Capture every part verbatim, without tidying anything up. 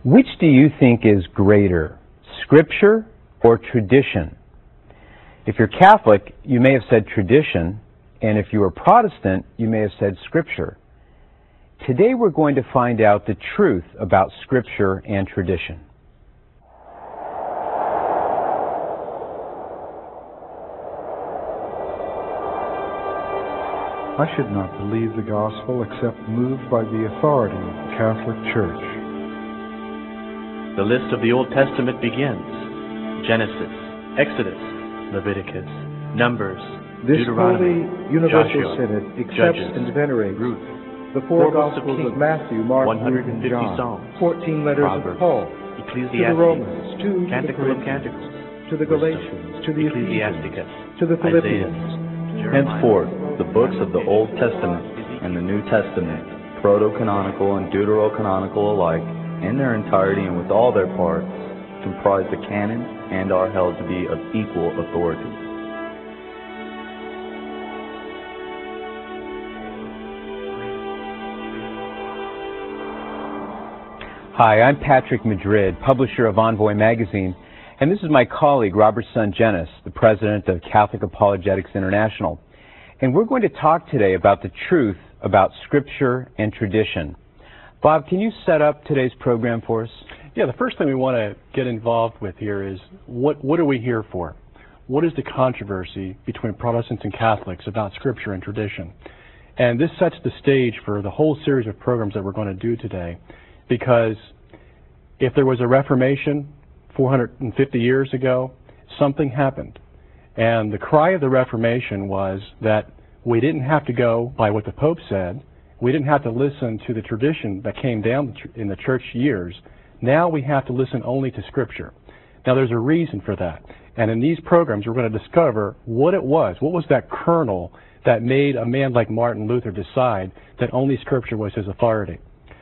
Which do you think is greater, Scripture or tradition? If you're Catholic, you may have said tradition, and if you are Protestant, you may have said Scripture. Today we're going to find out the truth about Scripture and tradition. I should not believe the gospel except moved by the authority of the Catholic Church. The list of the Old Testament begins. Genesis, Exodus, Leviticus, Numbers, This Deuteronomy, Holy Universal Joshua, Synod accepts Judges, and venerates Ruth, the four Four Books of Gospels of, Kings, Matthew, Mark, one hundred Luke, and fifty John, Psalms, fourteen letters Proverbs, of Paul, Ecclesiastes, to the Romans, two to the Canticle of Corinthians, Canticles, to the Wisdom, Galatians, to the Ephesians, Ecclesiasticus, to the Isaiah, Philippians. Jeremiah, Henceforth, the books of the Old Testament and the New Testament, proto-canonical and deuterocanonical alike, in their entirety and with all their parts, comprise the canon and are held to be of equal authority. Hi, I'm Patrick Madrid, publisher of Envoy Magazine, and this is my colleague Robert Sungenis, the president of Catholic Apologetics International. And we're going to talk today about the truth about Scripture and tradition. Bob, can you set up today's program for us? Yeah, the first thing we want to get involved with here is what, what are we here for? What is the controversy between Protestants and Catholics about Scripture and tradition? And this sets the stage for the whole series of programs that we're going to do today, because if there was a Reformation four hundred fifty years ago, something happened. And the cry of the Reformation was that we didn't have to go by what the Pope said. We didn't have to listen to the tradition that came down in the church years. Now we have to listen only to Scripture. Now there's a reason for that. And in these programs we're going to discover what it was. What was that kernel that made a man like Martin Luther decide that only Scripture was his authority?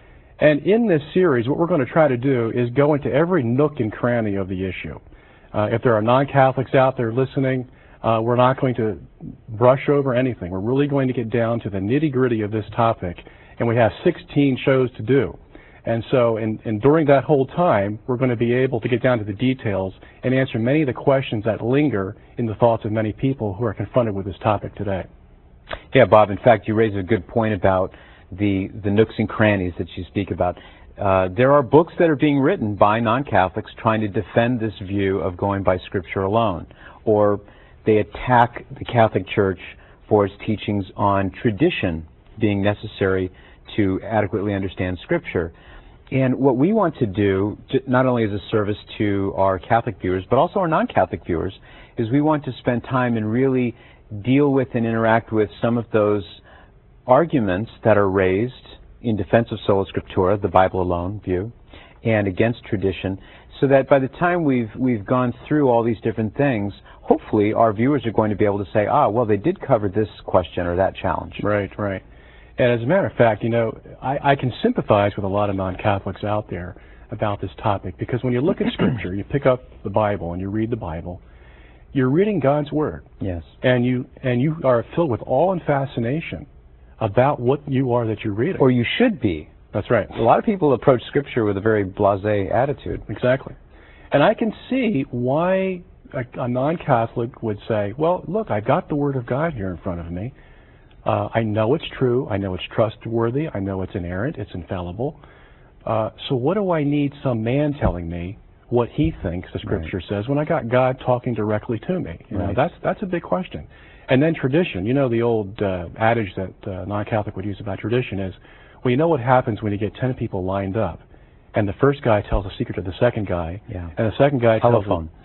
And in this series, what we're going to try to do is go into every nook and cranny of the issue. Uh, if there are non-Catholics out there listening, uh, we're not going to brush over anything. We're really going to get down to the nitty-gritty of this topic, and we have sixteen shows to do. And so, and, and during that whole time, we're going to be able to get down to the details and answer many of the questions that linger in the thoughts of many people who are confronted with this topic today. Yeah, Bob, in fact, you raise a good point about the, the nooks and crannies that you speak about. Uh, there are books that are being written by non-Catholics trying to defend this view of going by Scripture alone, or they attack the Catholic Church for its teachings on tradition being necessary to adequately understand Scripture. And what we want to do, not only as a service to our Catholic viewers, but also our non-Catholic viewers, is we want to spend time and really deal with and interact with some of those arguments that are raised in defense of sola scriptura, the Bible alone view, and against tradition, so that by the time we've we've gone through all these different things, hopefully our viewers are going to be able to say, ah, well, they did cover this question or that challenge. Right, right. And as a matter of fact, you know, I, I can sympathize with a lot of non-Catholics out there about this topic, because when you look at Scripture, you pick up the Bible and you read the Bible, you're reading God's Word. Yes. And you and you are filled with awe and fascination about what you are that you're reading. Or you should be. That's right. A lot of people approach Scripture with a very blasé attitude. Exactly. And I can see why a, a non-Catholic would say, well, look, I've got the Word of God here in front of me. Uh, I know it's true. I know it's trustworthy. I know it's inerrant. It's infallible. Uh, so what do I need some man telling me what he thinks the Scripture right. says when I got God talking directly to me? You right. know, that's that's a big question. And then tradition. You know, the old uh, adage that uh, non-Catholic would use about tradition is, well, you know what happens when you get ten people lined up, and the first guy tells a secret to the second guy, yeah. and the second guy Telephone. tells